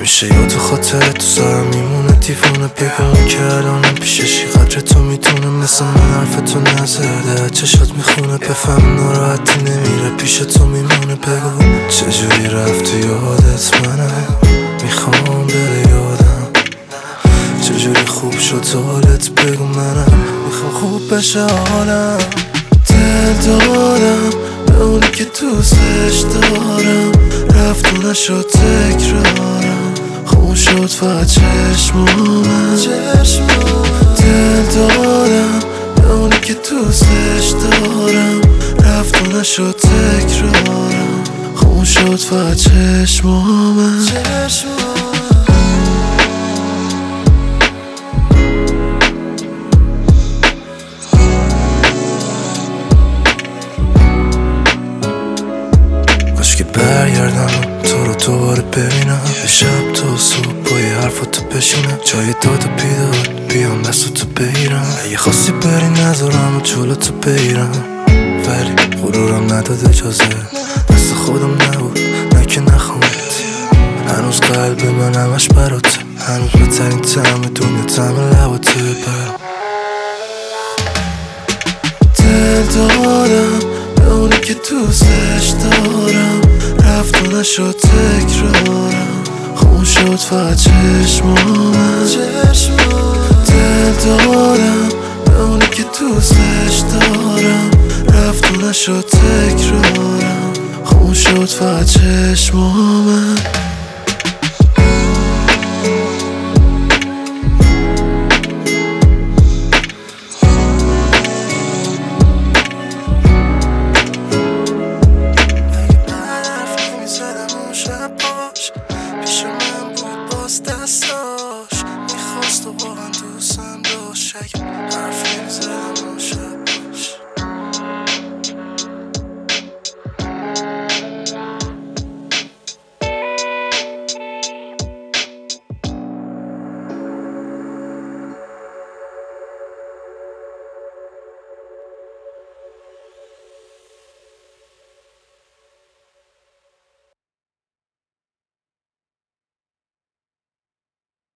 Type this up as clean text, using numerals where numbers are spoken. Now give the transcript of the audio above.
همیشه یا تو خاطر تو سرم میمونه دیوونه بگم که الانم پیششی قدر تو میتونه مثل من حرف تو نزده چشات میخونه بفهم ناراحتی نمیره پیش تو میمونه بگو چجوری رفتی یادت منم میخوام بره یادم چجوری خوب شد حالت بگو منم میخوام خوب بشه حالم دل دادم به اونی که دوستش دارم رفت و نشد تکرارم خون شد فقط چشمام دل دادم به اونی که دوستش دارم رفت و نشد تکرارم خون شد فقط چشمام که برگردم تو رو دوباره ببینم یه شب تا صبح با یه حرفاتو بشینم جای داد و بیداد بیام دستاتو بگیرم اگه خواستی بری نذارم و جلوتو بگیرم ولی غرورم نداد اجازه دست خودم نبود نه که نخوامت هنوز قلب من همش براته هنوز بهترین طعم دنیا طعم لباته دل دادم به اونی که دوستش دارم رفت و نشد تکرارم خون شد فقط چشمام دل دادم به اونی که دوستش دارم رفت و نشد تکرارم خون شد فقط چشمام